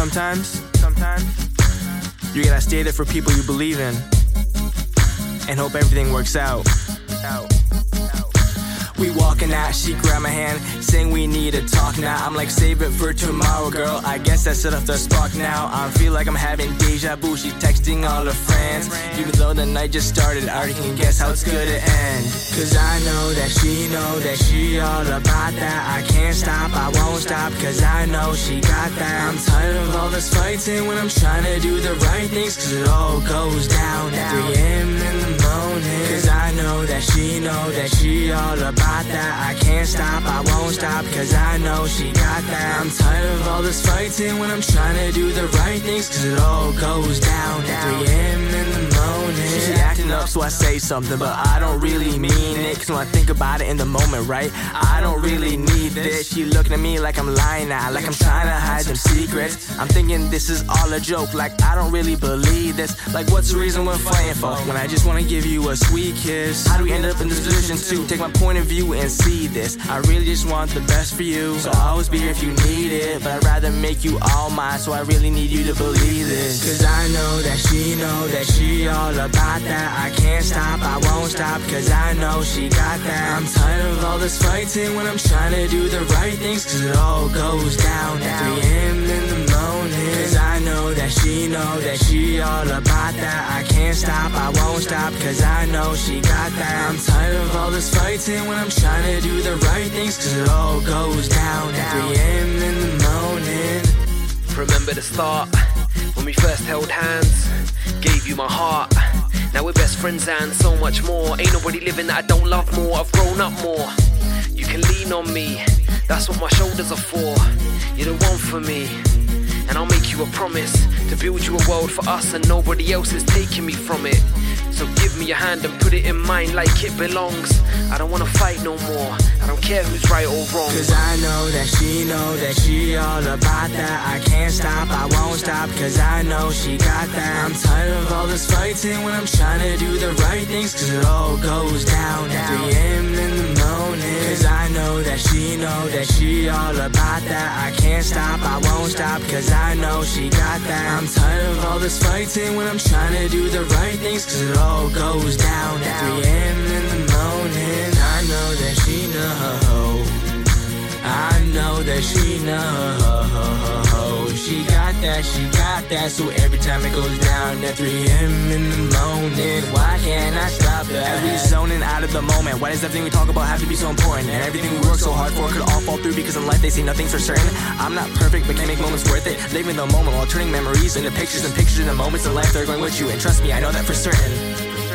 sometimes, you gotta stay there for people you believe in and hope everything works out. We walking out, she grabbed my hand, saying we need to talk now. I'm like, save it for tomorrow, girl. I guess I set off the spark now. I feel like I'm having deja vu. She's texting all her friends, even though the night just started. I already can guess how it's gonna end. Cause I know that she all about that. I can't stop, I won't stop, cause I know she got that. I'm tired of all this fighting when I'm trying to do the right things, cause it all goes down at 3 a.m. in the morning. Cause I know that she all about that. I can't stop, I won't stop, cause I know she got that. I'm tired of all this fighting when I'm trying to do the right things, cause it all goes down at 3 a.m. in the morning. She acting up, so I say something, but I don't really mean it. Cause when I think about it in the moment, right, I don't really need this. She looking at me like I'm lying now, like I'm trying to hide them secrets. I'm thinking this is all a joke, like I don't really believe this. Like what's the reason we're fighting for, when I just wanna give you a sweet kiss? How do we end up in this position to take my point of view and see this? I really just want the best for you, so I'll always be here if you need it. But I'd rather make you all mine, so I really need you to believe this. Cause I know that she all about that. I can't stop, I won't stop, cause I know she got that. I'm tired of all this fighting when I'm trying to do the right things, cause it all goes down at 3 a.m. in the morning. Cause I know that she all about that. I can't stop, I won't stop, cause I know she got that. I'm tired of all this fighting when I'm trying to do the right things, cause it all goes down at 3 a.m. in the morning. Remember the start, when we first held hands, gave you my heart. Now we're best friends and so much more. Ain't nobody living that I don't love more. I've grown up more. You can lean on me, that's what my shoulders are for. You're the one for me, and I'll make you a promise to build you a world for us, and nobody else is taking me from it. So give me your hand and put it in mine like it belongs. I don't wanna fight no more, I don't care who's right or wrong. Cause I know that she all about that. I can't stop, I won't stop, cause I know she got that. I'm tired of all this fighting when I'm trying to do the right things, cause it all goes down at 3 a.m. in the morning. Cause I know that she all about that. I can't stop, I won't stop, cause I know she got that. I'm tired of all this fighting when I'm trying to do the right things, cause it all goes down at 3 a.m. in the morning. I know that she know, I know that she know. She got that, so every time it goes down at 3 a.m. in the morning, why can't I stop that? As we zoning out of the moment, why does everything we talk about have to be so important? And everything we work so hard for could all fall through, because in life they say nothing's for certain. I'm not perfect, but can make moments worth it. Living the moment while turning memories into pictures, and pictures into moments in life that are going with you. And trust me, I know that for certain.